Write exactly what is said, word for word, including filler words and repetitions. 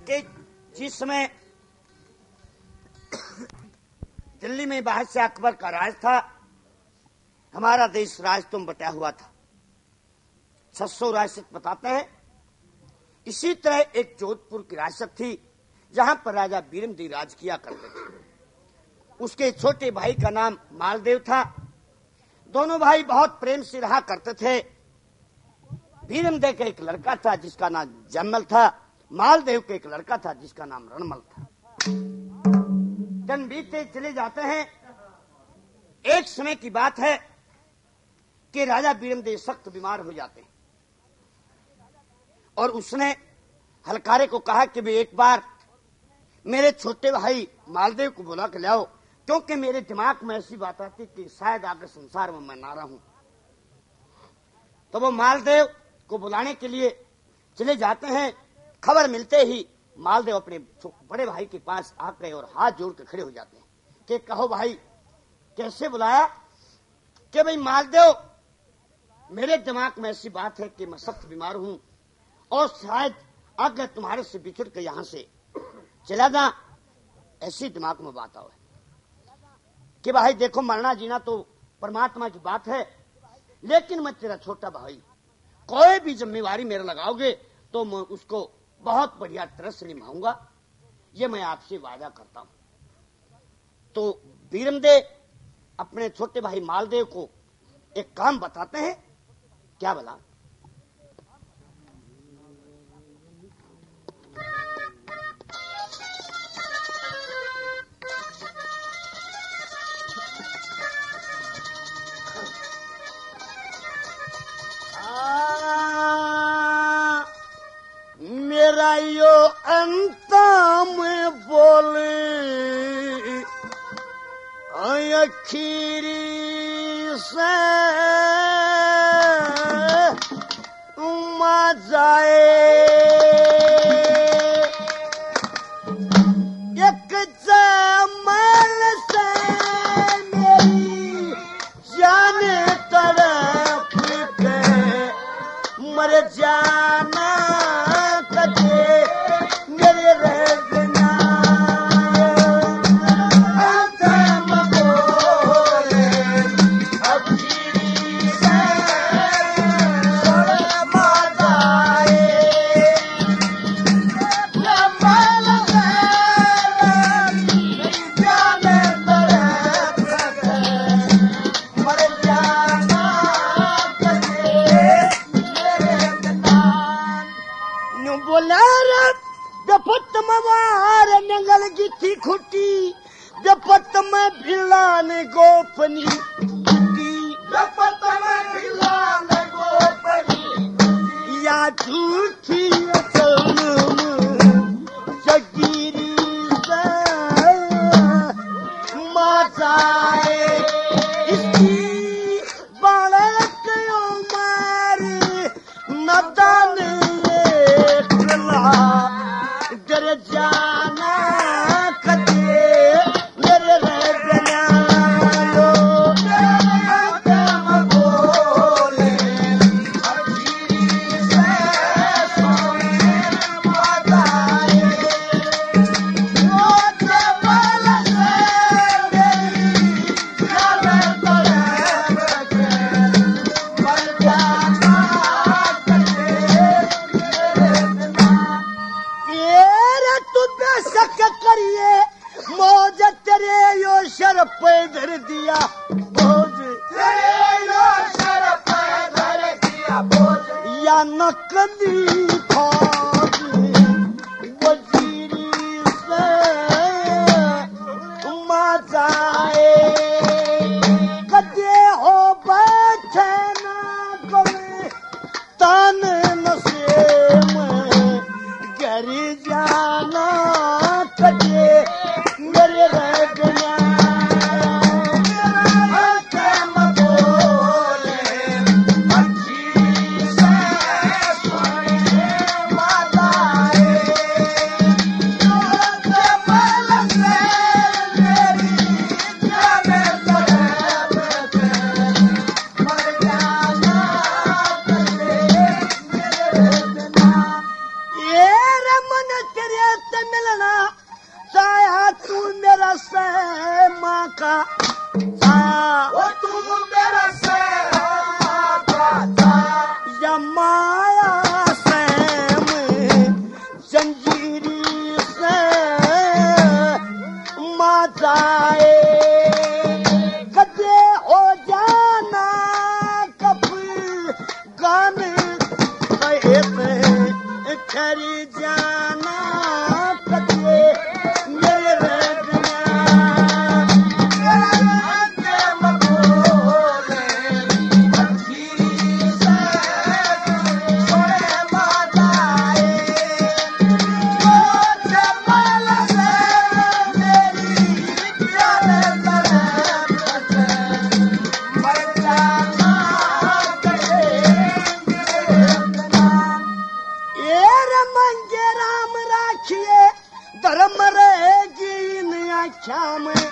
कि जिस समय दिल्ली में बादशाह अकबर का राज था, हमारा देश राज तुम बटा हुआ था, छह सौ रियासत बताते हैं। इसी तरह एक जोधपुर की रियासत थी जहां पर राजा बीरमदेव राज किया करते थे। उसके छोटे भाई का नाम मालदेव था। दोनों भाई बहुत प्रेम से रहा करते थे। बीरमदेव का एक लड़का था जिसका नाम जम्मल था, मालदेव का एक लड़का था जिसका नाम रणमल था। दिन बीतते चले जाते हैं। एक समय की बात है कि राजा बीरमदेव सख्त बीमार हो जाते हैं और उसने हलकारे को कहा कि भाई एक बार मेरे छोटे भाई मालदेव को बुला के लाओ, क्योंकि मेरे दिमाग में ऐसी बात आती कि शायद आगे संसार में मैं ना रहूं। तो वो मालदेव को बुलाने के लिए चले जाते हैं। खबर मिलते ही मालदेव अपने बड़े भाई के पास आ गए और हाथ जोड़ के खड़े हो जाते हैं कि कहो भाई कैसे बुलाया? कि भाई मालदेव, मेरे दिमाग में ऐसी बात है कि मैं सख्त बीमार हूं और शायद आगे तुम्हारे से बिछड़ के यहां से चला जा। ऐसी दिमाग में बात आओ कि भाई देखो, मरना जीना तो परमात्मा की बात है, लेकिन मैं तेरा छोटा भाई, कोई भी जिम्मेवारी मेरे लगाओगे तो मैं उसको बहुत बढ़िया तरह से निभाऊंगा, ये मैं आपसे वादा करता हूं। तो बीरमदेव अपने छोटे भाई मालदेव को एक काम बताते हैं। क्या बोला? मेरा यो अंतम बोले अखीरी से उमा जाए एक जमल से मेरी जाने तरफ के मर जाना कटे मेरे रहना अंतम बोले अखीरी से उमा जाए जमल से मेरी जाने तरफ के मर जाना बोला दपत मवार नंगल गिट्टी खुटी दपत में भिलान गोपनी दपत में भिलान गोपनी या झूठी जगीरी से माचाए इसकी बालक उमर नदन डर जाना कटे मेरे रहना अंतम बोले अखीरी से सोने बताए ओ जमल से मेरी जाने तरफ के मर जाना कटे मेरे तुझे शक करिए मौज तेरे यो शर पे धर दिया बोझ तेरे यो शर पे धर दिया बोझ या नकली फौज वजीरी से उमा जाए कदे हो बैठे ना कोई तन नशे में घर जाना कटे मेरे रहना अंतम बोले अखीरी से सोने बताए जमल से मेरी जाने तरफ के मर जाना कटे मेरे रहना ये रमन तू मेरा से माँ का छाया, वो तू मेरा से माँ का छाया, या माया से मैं जंजीरी से माँ जाए कदे हो जाना कब गान खरी जाना कदे मेरे धर्म रहेगी इन आख्या में